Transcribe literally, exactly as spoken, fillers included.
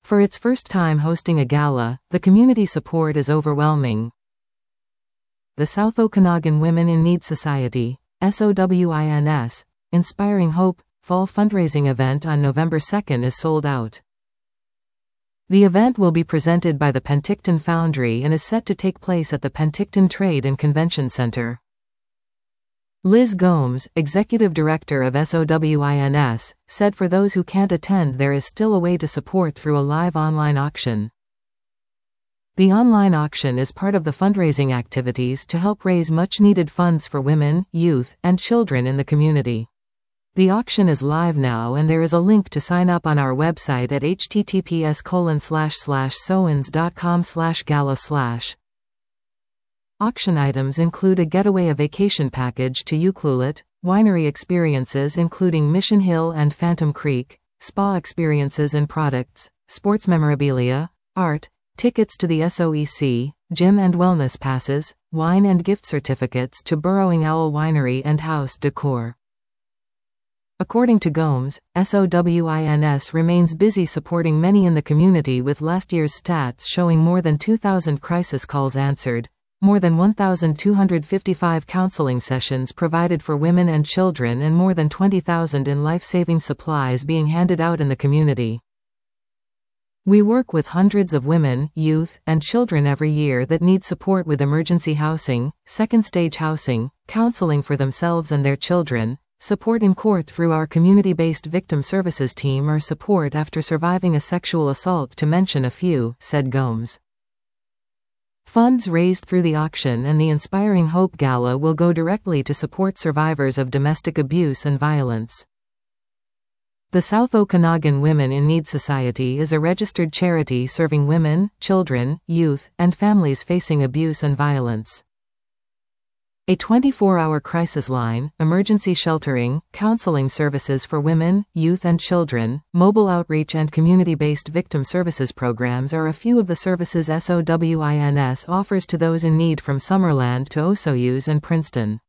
For its first time hosting a gala, the community support is overwhelming. The South Okanagan Women in Need Society, SOWINS, Inspiring Hope, fall fundraising event on November second is sold out. The event will be presented by the Penticton Foundry and is set to take place at the Penticton Trade and Convention Center. Liz Gomes, executive director of SOWINS, said for those who can't attend there is still a way to support through a live online auction. The online auction is part of the fundraising activities to help raise much-needed funds for women, youth, and children in the community. The auction is live now and there is a link to sign up on our website at h t t p s colon slash slash sowins dot com slash gala slash. Auction items include a getaway a vacation package to Ucluelet, winery experiences including Mission Hill and Phantom Creek, spa experiences and products, sports memorabilia, art, tickets to the S O E C, gym and wellness passes, wine and gift certificates to Burrowing Owl Winery and house decor. According to Gomes, SOWINS remains busy supporting many in the community with last year's stats showing more than two thousand crisis calls answered, more than one thousand two hundred fifty-five counseling sessions provided for women and children and more than twenty thousand in life-saving supplies being handed out in the community. We work with hundreds of women, youth, and children every year that need support with emergency housing, second-stage housing, counseling for themselves and their children, support in court through our community-based victim services team or support after surviving a sexual assault to mention a few, said Gomes. Funds raised through the auction and the Inspiring Hope Gala will go directly to support survivors of domestic abuse and violence. The South Okanagan Women in Need Society is a registered charity serving women, children, youth, and families facing abuse and violence. A twenty-four hour crisis line, emergency sheltering, counseling services for women, youth and children, mobile outreach and community-based victim services programs are a few of the services SOWINS offers to those in need from Summerland to Osoyoos and Princeton.